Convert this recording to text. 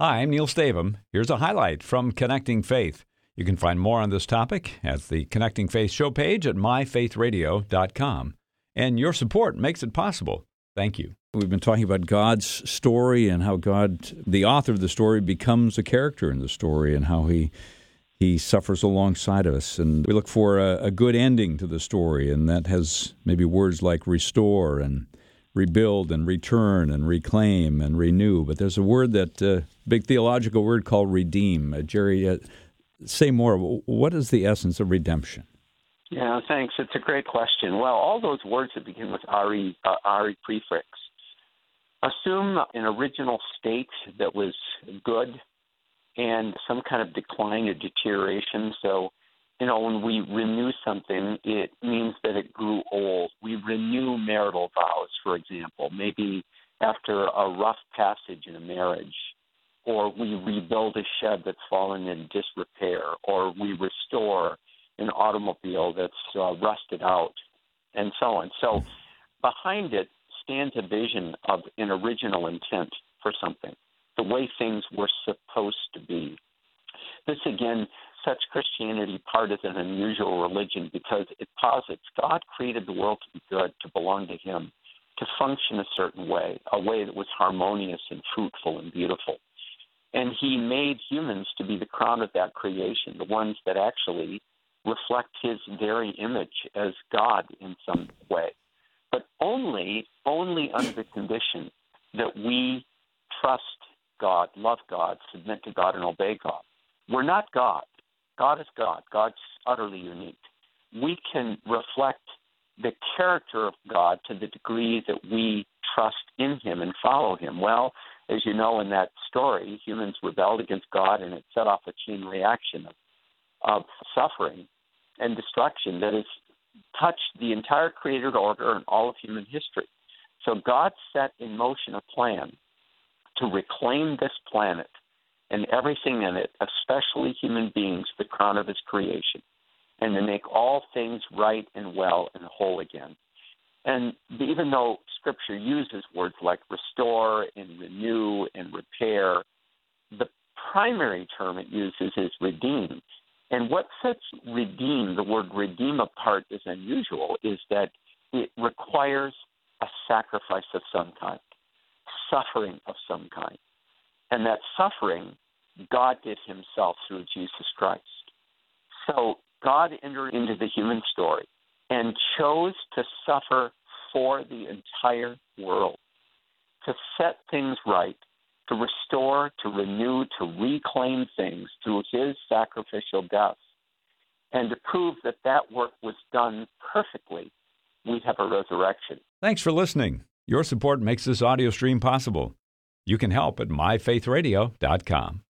Hi, I'm Neil Stavum. Here's a highlight from Connecting Faith. You can find more on this topic at the Connecting Faith show page at myfaithradio.com. And your support makes it possible. Thank you. We've been talking about God's story and how God, the author of the story, becomes a character in the story and how he suffers alongside of us. And we look for a good ending to the story, and that has maybe words like restore and rebuild and return and reclaim and renew. But there's a word that, big theological word called redeem. Jerry, say more. What is the essence of redemption? Yeah, thanks. It's a great question. Well, all those words that begin with RE prefix assume an original state that was good and some kind of decline or deterioration. So, when we renew something, it means that it grew old. We renew marital vows, for example, maybe after a rough passage in a marriage, or we rebuild a shed that's fallen in disrepair, or we restore an automobile that's rusted out, and so on. So behind it stands a vision of an original intent for something, the way things were supposed to be. This, again, sets Christianity apart as an unusual religion because it posits God created the world to be good, to belong to Him, to function a certain way, a way that was harmonious and fruitful and beautiful. And He made humans to be the crown of that creation, the ones that actually reflect His very image as God in some way, but only under the condition that we trust God, love God, submit to God, and obey God. We're not God. God is God. God's utterly unique. We can reflect the character of God to the degree that we trust in Him and follow Him. Well, as you know in that story, humans rebelled against God, and it set off a chain reaction of suffering and destruction that has touched the entire created order and all of human history. So God set in motion a plan to reclaim this planet and everything in it, especially human beings, the crown of His creation, and to make all things right and well and whole again. And even though Scripture uses words like restore and renew and repair, the primary term it uses is redeem. And what sets redeem, the word redeem, apart as unusual is that it requires a sacrifice of some kind, suffering of some kind. And that suffering, God did Himself through Jesus Christ. So God entered into the human story and chose to suffer for the entire world, to set things right, to restore, to renew, to reclaim things through His sacrificial death. And to prove that that work was done perfectly, we have a resurrection. Thanks for listening. Your support makes this audio stream possible. You can help at myfaithradio.com.